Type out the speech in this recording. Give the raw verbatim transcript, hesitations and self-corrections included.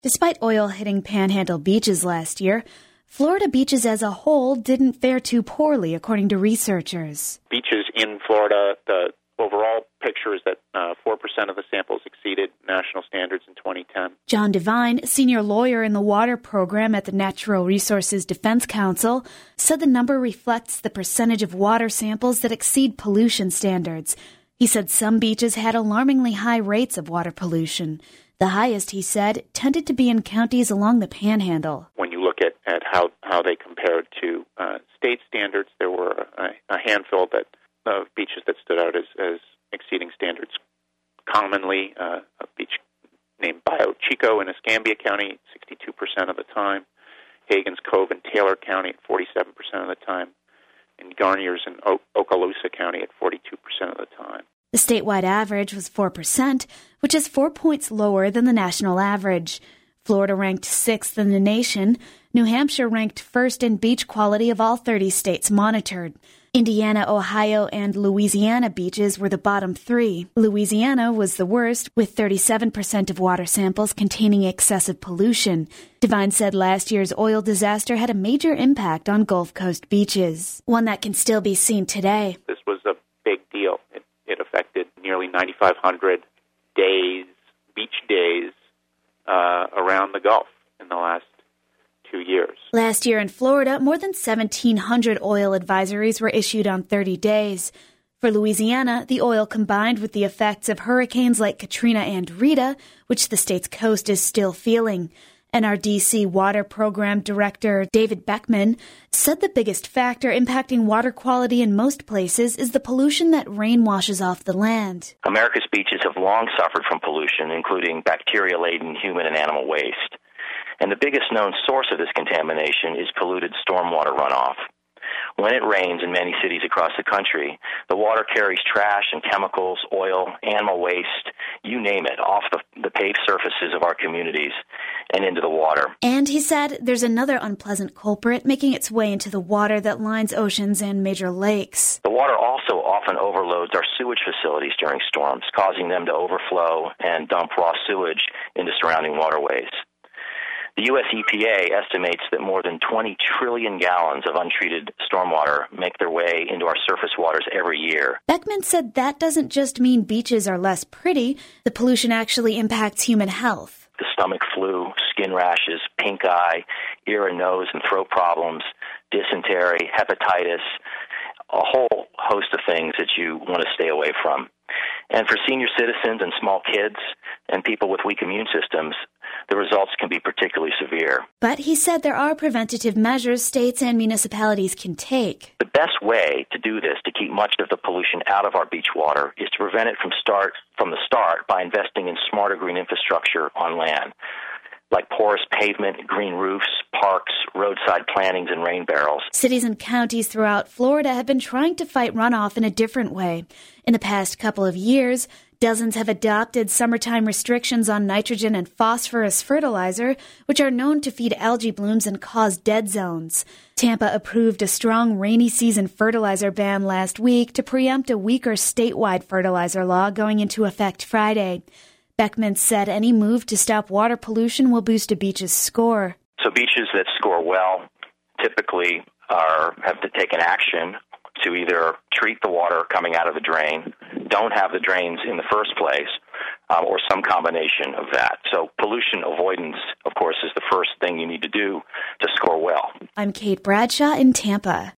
Despite oil hitting Panhandle beaches last year, Florida beaches as a whole didn't fare too poorly, according to researchers. Beaches in Florida, the overall picture is that uh, four percent of the samples exceeded national standards in twenty ten. John Devine, senior lawyer in the water program at the Natural Resources Defense Council, said the number reflects the percentage of water samples that exceed pollution standards. He said some beaches had alarmingly high rates of water pollution. The highest, he said, tended to be in counties along the Panhandle. When you look at, at how, how they compared to uh, state standards, there were a, a handful that of beaches that stood out as, as exceeding standards. Commonly, uh, a beach named Bio Chico in Escambia County, sixty-two percent of the time. Hagen's Cove in Taylor County at forty-seven percent of the time. And Garniers in o- Okaloosa County at forty-two percent of the time. The statewide average was four percent, which is four points lower than the national average. Florida ranked sixth in the nation. New Hampshire ranked first in beach quality of all thirty states monitored. Indiana, Ohio, and Louisiana beaches were the bottom three. Louisiana was the worst, with thirty-seven percent of water samples containing excessive pollution. Devine said last year's oil disaster had a major impact on Gulf Coast beaches, one that can still be seen today. This was a big deal. It, it affected nearly ninety-five hundred days, beach days, uh, around the Gulf in the last two years. Last year in Florida, more than seventeen hundred oil advisories were issued on thirty days. For Louisiana, the oil combined with the effects of hurricanes like Katrina and Rita, which the state's coast is still feeling. N R D C Water Program Director David Beckman said the biggest factor impacting water quality in most places is the pollution that rain washes off the land. America's beaches have long suffered from pollution, including bacteria-laden human and animal waste. And the biggest known source of this contamination is polluted stormwater runoff. When it rains in many cities across the country, the water carries trash and chemicals, oil, animal waste, you name it, off the, the paved surfaces of our communities and into the water. And he said there's another unpleasant culprit making its way into the water that lines oceans and major lakes. The water also often overloads our sewage facilities during storms, causing them to overflow and dump raw sewage into surrounding waterways. The U S E P A estimates that more than twenty trillion gallons of untreated stormwater make their way into our surface waters every year. Beckman said that doesn't just mean beaches are less pretty. The pollution actually impacts human health. The stomach flu, skin rashes, pink eye, ear and nose and throat problems, dysentery, hepatitis, a whole host of things that you want to stay away from. And for senior citizens and small kids and people with weak immune systems, the results can be particularly severe. But he said there are preventative measures states and municipalities can take. The best way to do this, to keep much of the pollution out of our beach water, is to prevent it from start from the start by investing in smarter green infrastructure on land, like porous pavement, green roofs, parks, roadside plantings, and rain barrels. Cities and counties throughout Florida have been trying to fight runoff in a different way. In the past couple of years, dozens have adopted summertime restrictions on nitrogen and phosphorus fertilizer, which are known to feed algae blooms and cause dead zones. Tampa approved a strong rainy season fertilizer ban last week to preempt a weaker statewide fertilizer law going into effect Friday. Beckman said any move to stop water pollution will boost a beach's score. So beaches that score well typically are have to take an action to either treat the water coming out of the drain, don't have the drains in the first place, um, or some combination of that. So pollution avoidance, of course, is the first thing you need to do to score well. I'm Kate Bradshaw in Tampa.